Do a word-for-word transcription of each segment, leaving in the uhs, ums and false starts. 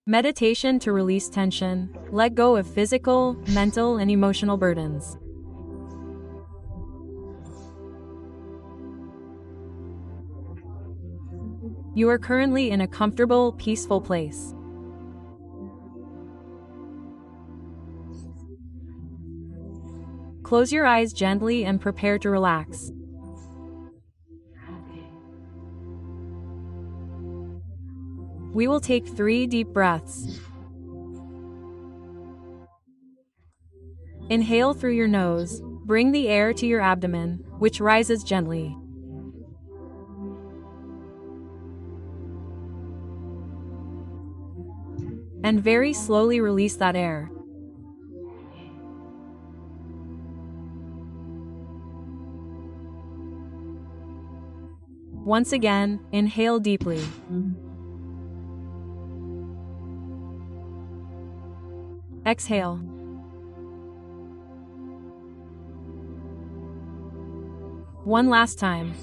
Meditation to release tension, let go of physical, mental, and emotional burdens. You are currently in a comfortable, peaceful place. Close your eyes gently and prepare to relax. We will take three deep breaths. Inhale through your nose, bring the air to your abdomen, which rises gently. And very slowly release that air. Once again, inhale deeply. Exhale. One last time.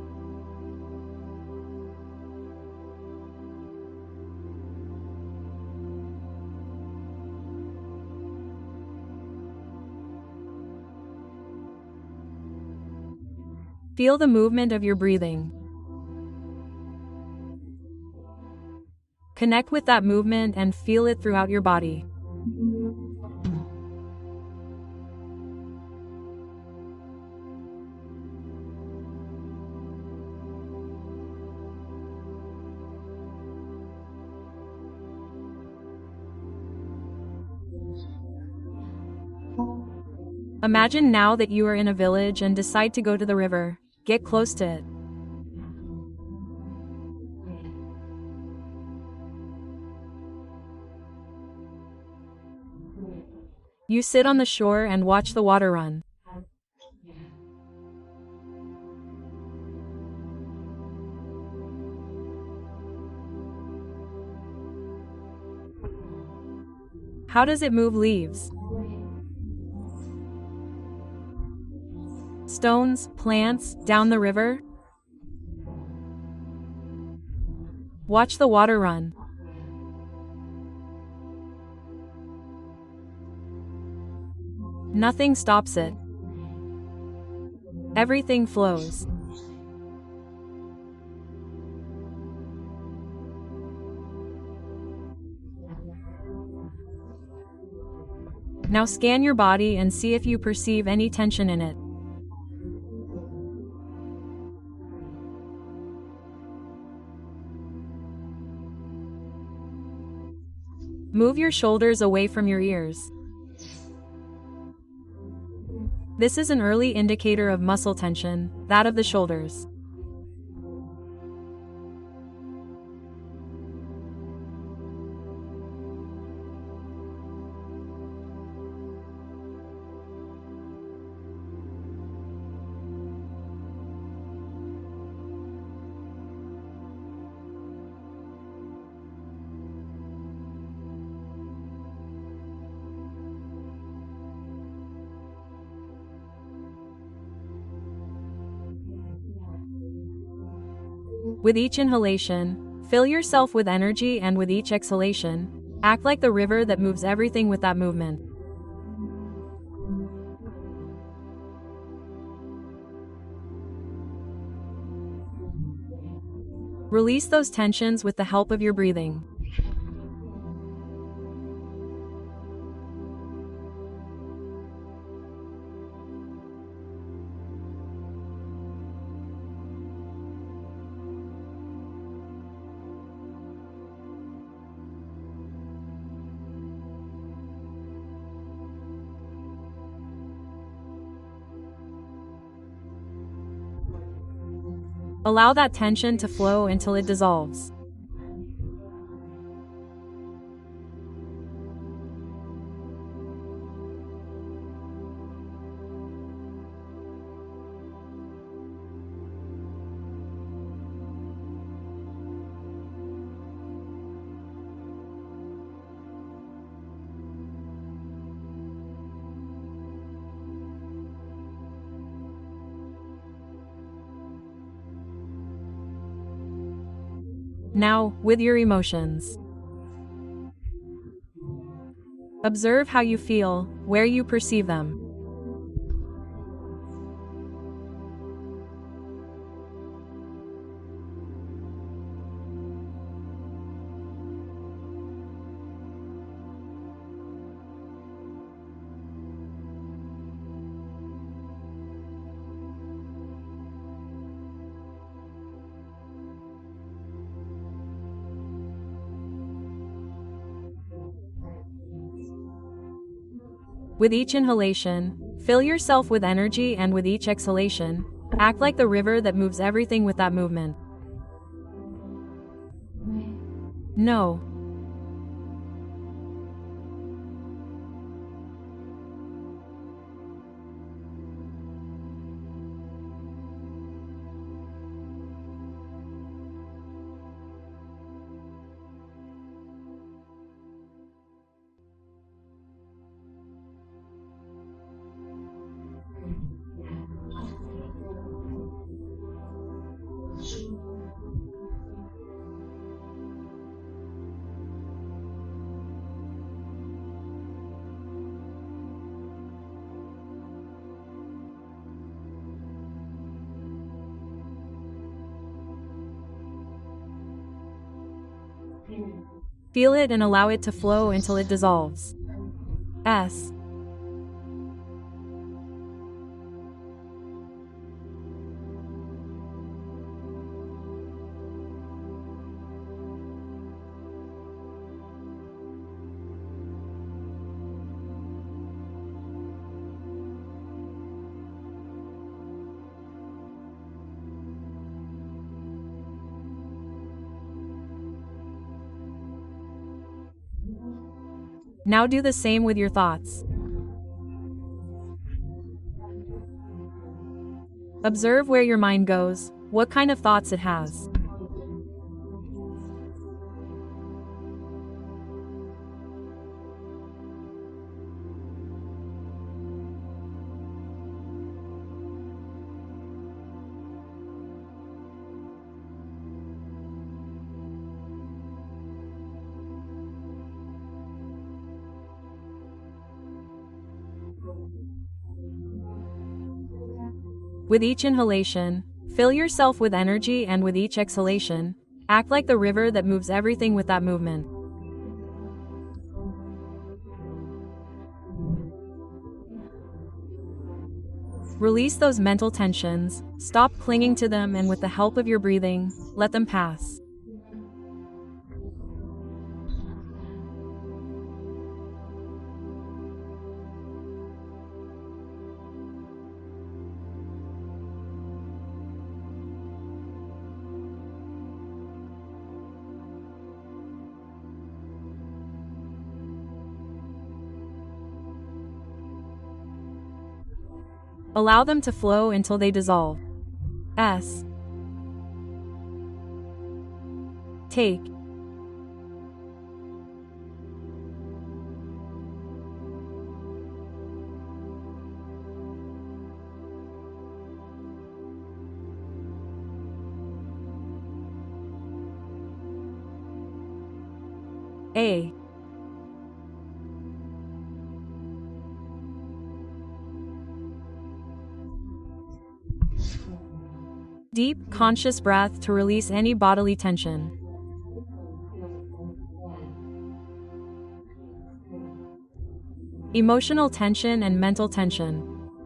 Feel the movement of your breathing. Connect with that movement and feel it throughout your body. Imagine now that you are in a village and decide to go to the river. Get close to it. You sit on the shore and watch the water run. How does it move leaves? Stones, plants, down the river? Watch the water run. Nothing stops it. Everything flows. Now scan your body and see if you perceive any tension in it. Move your shoulders away from your ears. This is an early indicator of muscle tension, that of the shoulders. With each inhalation, fill yourself with energy, and with each exhalation, act like the river that moves everything with that movement. Release those tensions with the help of your breathing. Allow that tension to flow until it dissolves. Now, with your emotions. Observe how you feel, where you perceive them. With each inhalation, fill yourself with energy, and with each exhalation, act like the river that moves everything with that movement. No. Feel it and allow it to flow until it dissolves. S. Now do the same with your thoughts. Observe where your mind goes, what kind of thoughts it has. With each inhalation, fill yourself with energy, and with each exhalation, act like the river that moves everything with that movement. Release those mental tensions, stop clinging to them, and with the help of your breathing, let them pass. Allow them to flow until they dissolve. S. Take. A. Deep, conscious breath to release any bodily tension. Emotional tension and mental tension.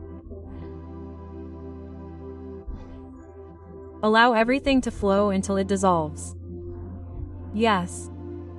Allow everything to flow until it dissolves. Yes.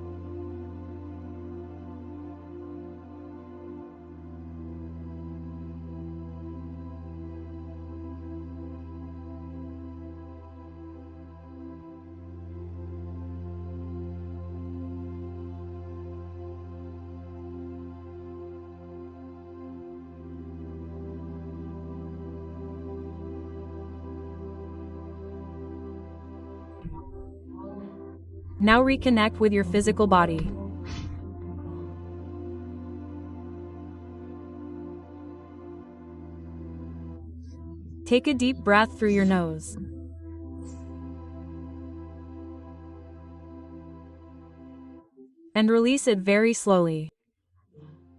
Now reconnect with your physical body. Take a deep breath through your nose. And release it very slowly.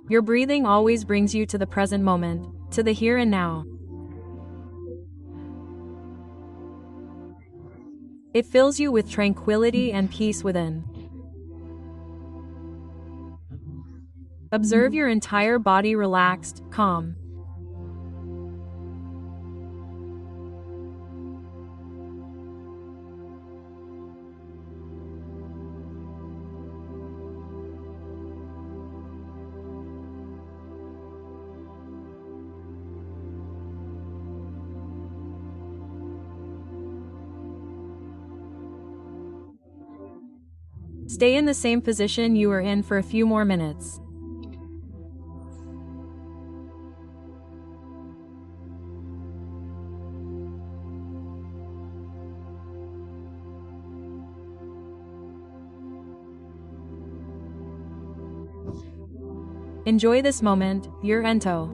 Your breathing always brings you to the present moment, to the here and now. It fills you with tranquility and peace within. Observe your entire body relaxed, calm. Stay in the same position you are in for a few more minutes. Enjoy this moment, your Ento.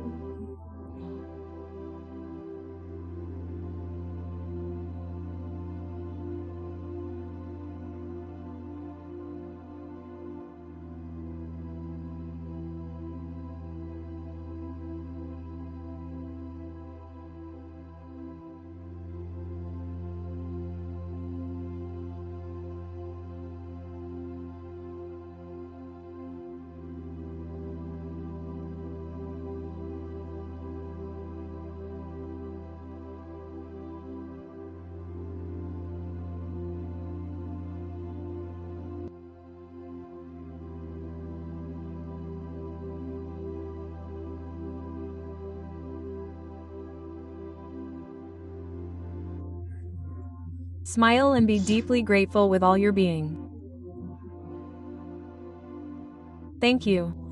Smile and be deeply grateful with all your being. Thank you.